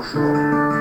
ушло.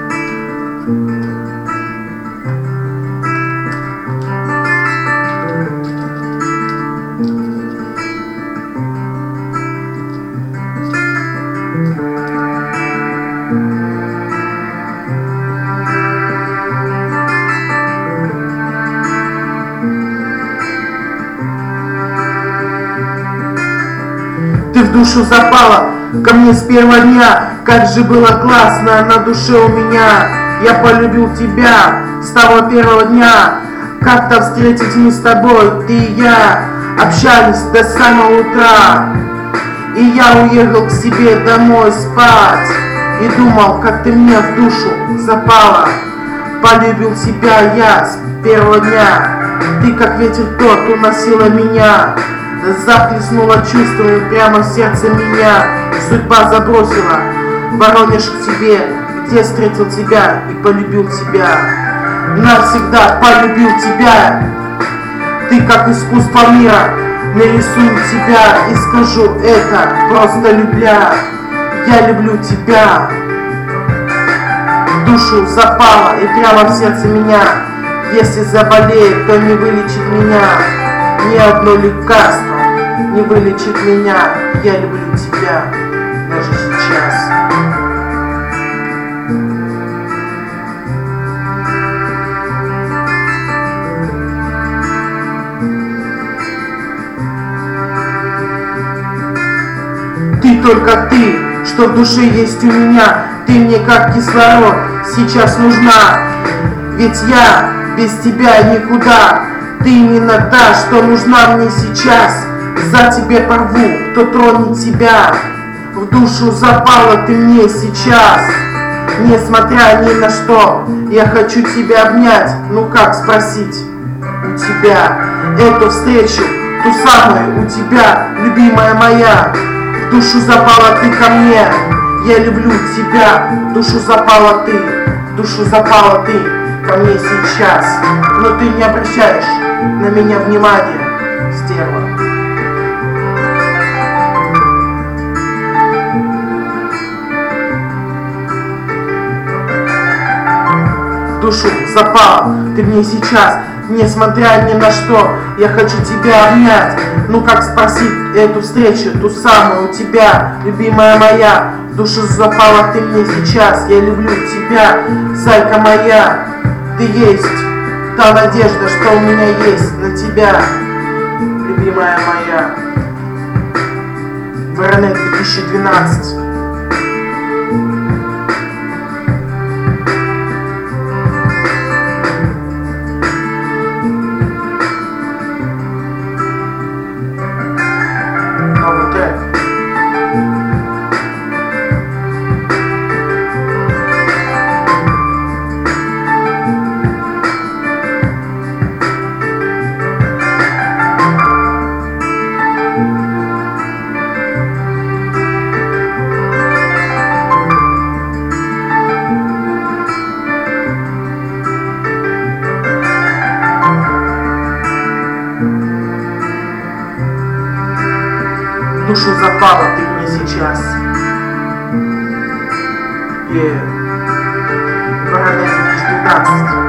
Ты в душу запала ко мне с первого дня. Как же было классно на душе у меня. Я полюбил тебя с того первого дня. Как-то встретить мы с тобой, ты и я, общались до самого утра. И я уехал к себе домой спать и думал, как ты мне в душу запала. Полюбил тебя я с первого дня. Ты как ветер тот уносила меня. Захлестнула чувствами прямо в сердце меня. Судьба забросила в Воронеж к тебе, где встретил тебя и полюбил тебя. Навсегда полюбил тебя. Ты как искусство мира. Нарисую тебя и скажу это, просто любя. Я люблю тебя. В душу запала и прямо в сердце меня. Если заболеет, то не вылечит меня. Ни одно лекарство не вылечит меня. Я люблю тебя даже сейчас. Ты только ты, что в душе есть у меня. Ты мне как кислород сейчас нужна. Ведь я без тебя никуда. Ты именно та, что нужна мне сейчас. За тебе порву, кто тронет тебя. В душу запала ты мне сейчас. Несмотря ни на что, я хочу тебя обнять. Ну как спросить у тебя эту встречу, ту самую у тебя, любимая моя. В душу запала ты ко мне. Я люблю тебя. В душу запала ты. В душу запала ты ко мне сейчас. Но ты не обращаешь на меня внимания, стерва. В душу запала ты мне сейчас. Несмотря ни на что, я хочу тебя обнять. Ну как спросить эту встречу, ту самую у тебя, любимая моя. В душу запала ты мне сейчас. Я люблю тебя, зайка моя. Ты есть та надежда, что у меня есть на тебя, любимая моя. Воронеж 2012. В душу запала ты мне сейчас. Воронеж 2012.